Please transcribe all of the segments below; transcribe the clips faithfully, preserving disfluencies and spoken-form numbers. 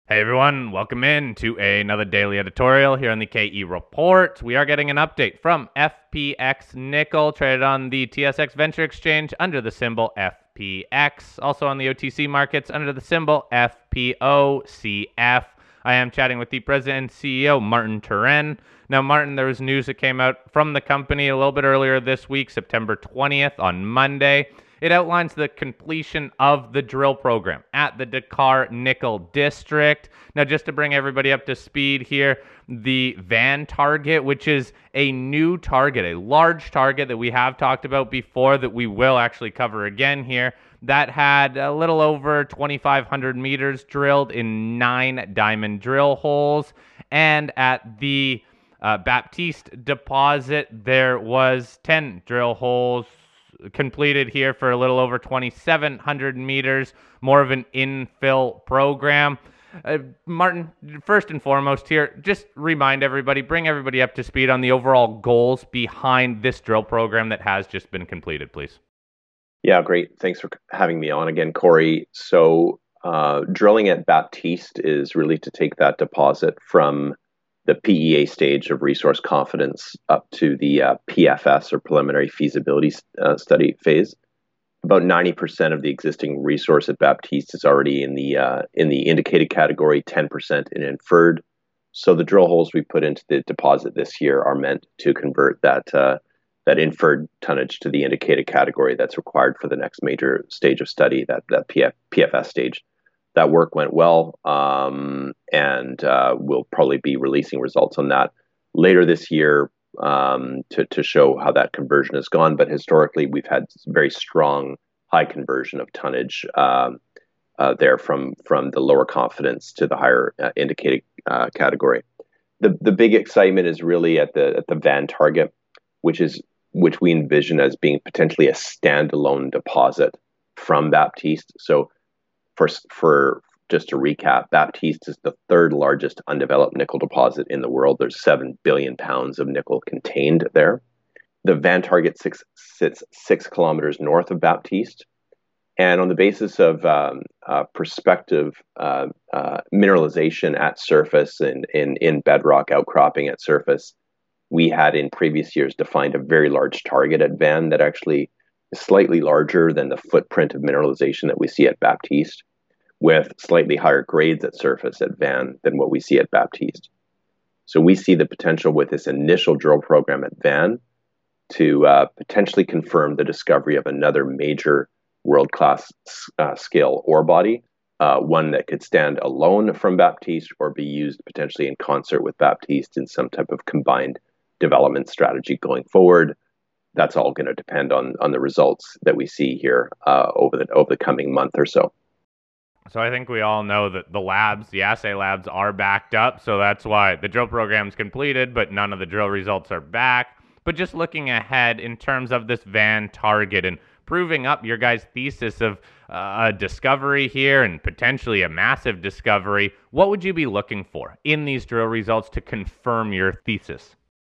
Hey everyone, welcome in to another daily editorial here on the K E Report. We are getting an update from F P X Nickel, traded on the T S X Venture Exchange under the symbol F P X, also on the O T C markets under the symbol F P O C F. I am chatting with the president and C E O, Martin Turenne. Now, Martin, there was news that came out from the company a little bit earlier this week, September twentieth, on Monday. It outlines the completion of the drill program at the Dakar Nickel District. Now, just to bring everybody up to speed here, the Van target, which is a new target, a large target that we have talked about before that we will actually cover again here, that had a little over twenty-five hundred meters drilled in nine diamond drill holes. And at the uh, Baptiste deposit, there was ten drill holes completed here for a little over twenty-seven hundred meters, more of an infill program. Uh, Martin, first and foremost here, just remind everybody, bring everybody up to speed on the overall goals behind this drill program that has just been completed, please. Yeah, great. Thanks for having me on again, Corey. So uh, drilling at Baptiste is really to take that deposit from the P E A stage of resource confidence up to the uh, P F S, or preliminary feasibility uh, study phase. About ninety percent of the existing resource at Baptiste is already in the uh, in the indicated category, ten percent in inferred. So the drill holes we put into the deposit this year are meant to convert that uh, that inferred tonnage to the indicated category that's required for the next major stage of study, that that P F, P F S stage. That work went well, um, and uh, we'll probably be releasing results on that later this year um, to, to show how that conversion has gone. But historically, we've had very strong high conversion of tonnage um, uh, there from, from the lower confidence to the higher uh, indicated uh, category. The the big excitement is really at the at the Van target, which is which we envision as being potentially a standalone deposit from Baptiste. So For, for just to recap, Baptiste is the third largest undeveloped nickel deposit in the world. There's seven billion pounds of nickel contained there. The Van target six, sits six kilometers north of Baptiste. And on the basis of um, uh, prospective uh, uh, mineralization at surface and in, in bedrock outcropping at surface, we had in previous years defined a very large target at Van that actually is slightly larger than the footprint of mineralization that we see at Baptiste, with slightly higher grades at surface at Van than what we see at Baptiste. So we see the potential with this initial drill program at Van to uh, potentially confirm the discovery of another major world-class uh, scale ore body, uh, one that could stand alone from Baptiste or be used potentially in concert with Baptiste in some type of combined development strategy going forward. That's all going to depend on on the results that we see here uh, over the over the coming month or so. So I think we all know that the labs, the assay labs, are backed up. So that's why the drill program's completed, but none of the drill results are back. But just looking ahead in terms of this Van target and proving up your guys' thesis of uh, a discovery here and potentially a massive discovery, what would you be looking for in these drill results to confirm your thesis?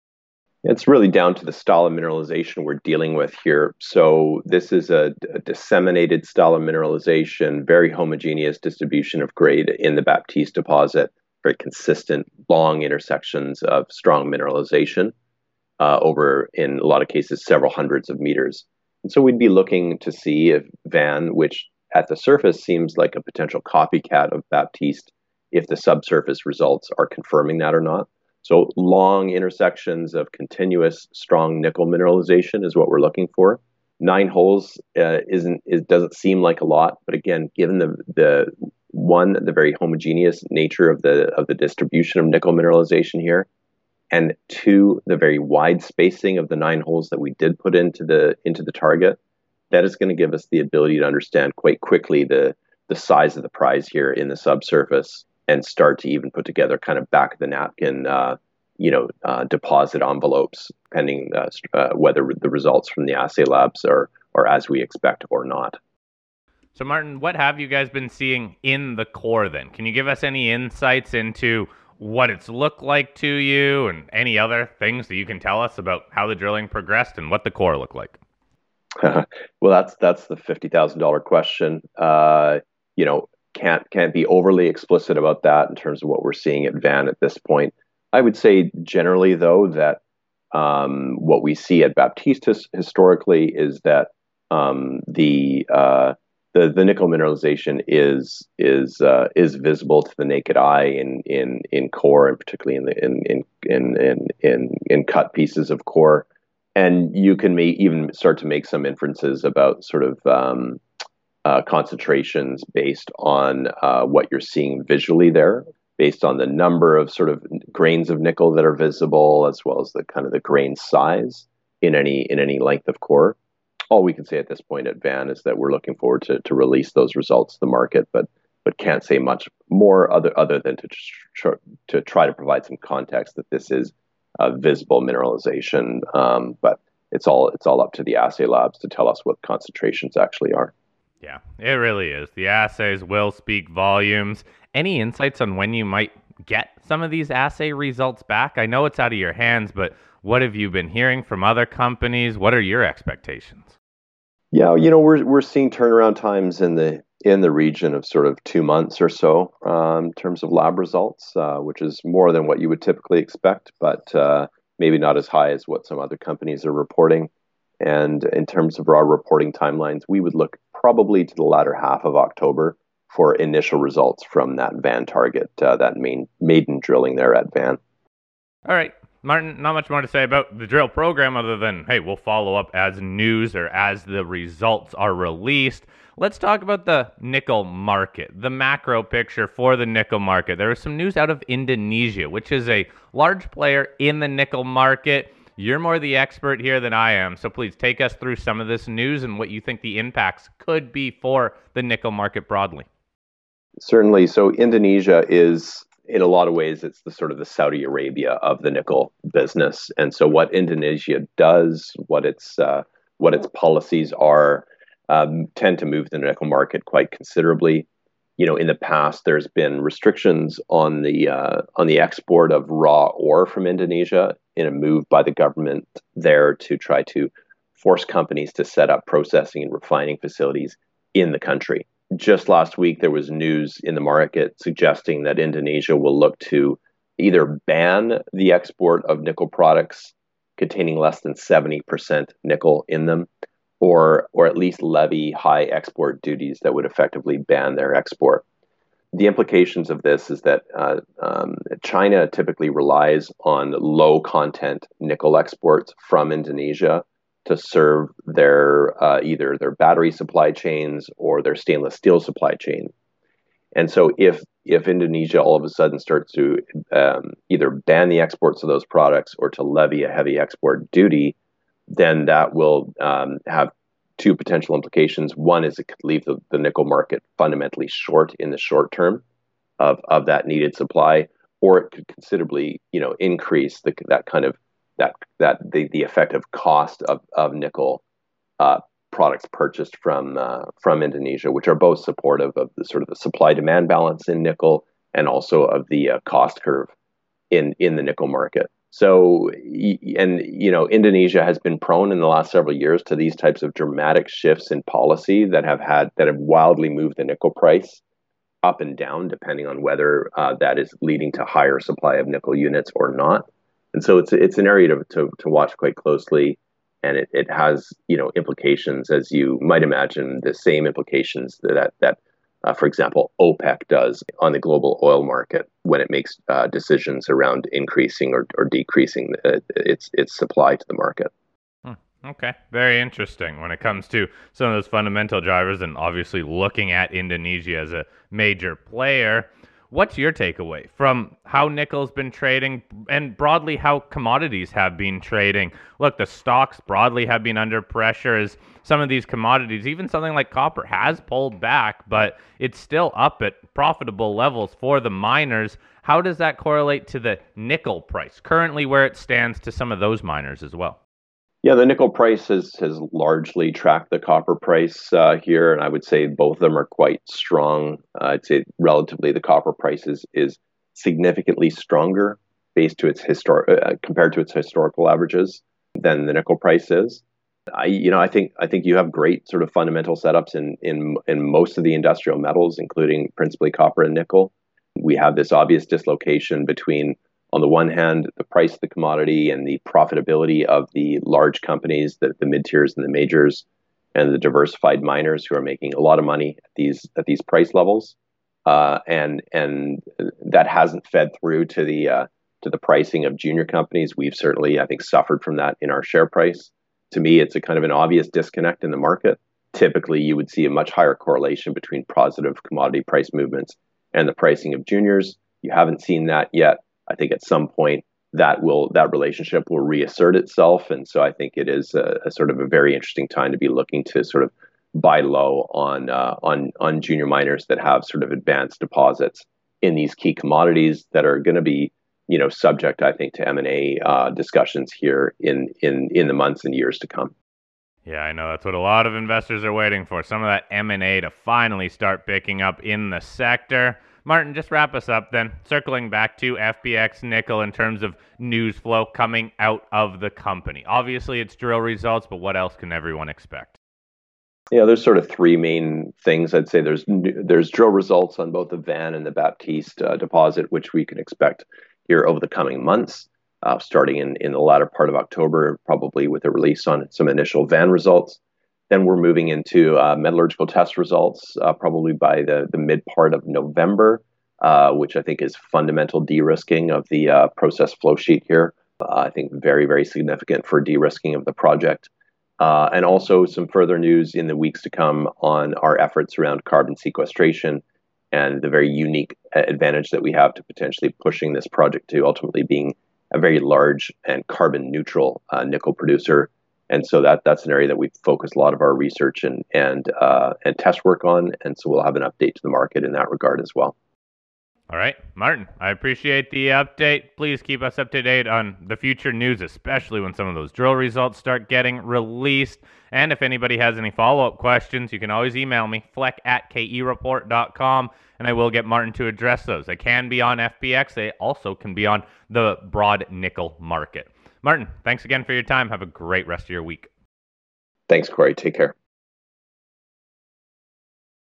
It's really down to the style of mineralization we're dealing with here. So this is a, a disseminated style of mineralization, very homogeneous distribution of grade in the Baptiste deposit, very consistent, long intersections of strong mineralization uh, over, in a lot of cases, several hundreds of meters. And so we'd be looking to see if Van, which at the surface seems like a potential copycat of Baptiste, if the subsurface results are confirming that or not. So long intersections of continuous, strong nickel mineralization is what we're looking for. Nine holes uh, isn't it doesn't seem like a lot, but again, given the the one the very homogeneous nature of the of the distribution of nickel mineralization here, and two the very wide spacing of the nine holes that we did put into the into the target, that is going to give us the ability to understand quite quickly the the size of the prize here in the subsurface, and start to even put together kind of back of the napkin, uh, you know, uh, deposit envelopes, depending uh, uh, whether the results from the assay labs are, are as we expect or not. So, Martin, what have you guys been seeing in the core then? Can you give us any insights into what it's looked like to you and any other things that you can tell us about how the drilling progressed and what the core looked like? Well, that's that's the fifty thousand dollar question. Uh, you know, can't can't be overly explicit about that in terms of what we're seeing at Van at this point. I would say generally, though, that um, what we see at Baptiste his, historically is that um, the uh, the the nickel mineralization is is uh, is visible to the naked eye in in in core, and particularly in the in in in in in, in cut pieces of core, and you can may even start to make some inferences about sort of um, uh, concentrations based on uh, what you're seeing visually there, based on the number of sort of grains of nickel that are visible, as well as the kind of the grain size in any in any length of core. All we can say at this point at Van is that we're looking forward to, to release those results to the market, but but can't say much more other other than to tr- to try to provide some context that this is a visible mineralization. Um, but it's all it's all up to the assay labs to tell us what concentrations actually are. Yeah, it really is. The assays will speak volumes. Any insights on when you might get some of these assay results back? I know it's out of your hands, but what have you been hearing from other companies? What are your expectations? Yeah, you know, we're we're seeing turnaround times in the in the region of sort of two months or so um, in terms of lab results, uh, which is more than what you would typically expect, but uh, maybe not as high as what some other companies are reporting. And in terms of our reporting timelines, we would look probably to the latter half of October for initial results from that Van target, uh, that main maiden drilling there at Van. All right, Martin, not much more to say about the drill program other than, hey, we'll follow up as news or as the results are released. Let's talk about the nickel market, the macro picture for the nickel market. There was some news out of Indonesia, which is a large player in the nickel market. You're more the expert here than I am, so please take us through some of this news and what you think the impacts could be for the nickel market broadly. Certainly. So Indonesia is, in a lot of ways, it's the sort of the Saudi Arabia of the nickel business. And so what Indonesia does, what its uh, what its policies are, um, tend to move the nickel market quite considerably. You know, in the past, there's been restrictions on the uh, on the export of raw ore from Indonesia in a move by the government there to try to force companies to set up processing and refining facilities in the country. Just last week, there was news in the market suggesting that Indonesia will look to either ban the export of nickel products containing less than seventy percent nickel in them, or or at least levy high export duties that would effectively ban their export. The implications of this is that uh, um, China typically relies on low content nickel exports from Indonesia to serve their uh, either their battery supply chains or their stainless steel supply chain. And so if if Indonesia all of a sudden starts to um, either ban the exports of those products or to levy a heavy export duty, then that will um, have two potential implications. One is it could leave the, the nickel market fundamentally short in the short term of, of that needed supply, or it could considerably, you know, increase the, that kind of that that the, the effective cost of, of nickel uh, products purchased from uh, from Indonesia, which are both supportive of the sort of the supply demand balance in nickel and also of the uh, cost curve in in the nickel market. So, and you know, Indonesia has been prone in the last several years to these types of dramatic shifts in policy that have had that have wildly moved the nickel price up and down, depending on whether uh, that is leading to higher supply of nickel units or not. And so it's it's an area to to, to watch quite closely, and it, it has you know implications, as you might imagine, the same implications that that. Uh, for example, OPEC does on the global oil market when it makes uh, decisions around increasing or, or decreasing uh, its its supply to the market. Hmm. Okay, very interesting when it comes to some of those fundamental drivers and obviously looking at Indonesia as a major player. What's your takeaway from how nickel's been trading and broadly how commodities have been trading? Look, the stocks broadly have been under pressure as some of these commodities, even something like copper, has pulled back, but it's still up at profitable levels for the miners. How does that correlate to the nickel price, currently where it stands to some of those miners as well? Yeah, the nickel price has, has largely tracked the copper price uh, here, and I would say both of them are quite strong. Uh, I'd say relatively the copper price is, is significantly stronger based to its histor- uh, compared to its historical averages than the nickel price is. I, you know, I think I think you have great sort of fundamental setups in in in most of the industrial metals, including principally copper and nickel. We have this obvious dislocation between, on the one hand, the price of the commodity and the profitability of the large companies, the, the mid tiers and the majors, and the diversified miners who are making a lot of money at these at these price levels, uh, and and that hasn't fed through to the uh, to the pricing of junior companies. We've certainly, I think, suffered from that in our share price. To me, it's a kind of an obvious disconnect in the market. Typically, you would see a much higher correlation between positive commodity price movements and the pricing of juniors. You haven't seen that yet. I think at some point that will that relationship will reassert itself, and so I think it is a, a sort of a very interesting time to be looking to sort of buy low on uh, on on junior miners that have sort of advanced deposits in these key commodities that are going to be, you know, subject, I think, to M and A uh, discussions here in in in the months and years to come. Yeah, I know that's what a lot of investors are waiting for. Some of that M and A to finally start picking up in the sector. Martin, just wrap us up then. Circling back to F P X Nickel in terms of news flow coming out of the company. Obviously, it's drill results, but what else can everyone expect? Yeah, there's sort of three main things. I'd say there's there's drill results on both the Van and the Baptiste uh, deposit, which we can expect here over the coming months, uh, starting in, in the latter part of October, probably with a release on some initial Van results. Then we're moving into uh, metallurgical test results, uh, probably by the, the mid part of November, uh, which I think is fundamental de-risking of the uh, process flow sheet here. Uh, I think very, very significant for de-risking of the project. Uh, and also some further news in the weeks to come on our efforts around carbon sequestration and the very unique advantage that we have to potentially pushing this project to ultimately being a very large and carbon neutral uh, nickel producer. And so that that's an area that we've focused a lot of our research and and uh, and test work on. And so we'll have an update to the market in that regard as well. All right, Martin, I appreciate the update. Please keep us up to date on the future news, especially when some of those drill results start getting released. And if anybody has any follow-up questions, you can always email me, fleck at k e report dot com, and I will get Martin to address those. They can be on F P X. They also can be on the broad nickel market. Martin, thanks again for your time. Have a great rest of your week. Thanks, Corey. Take care.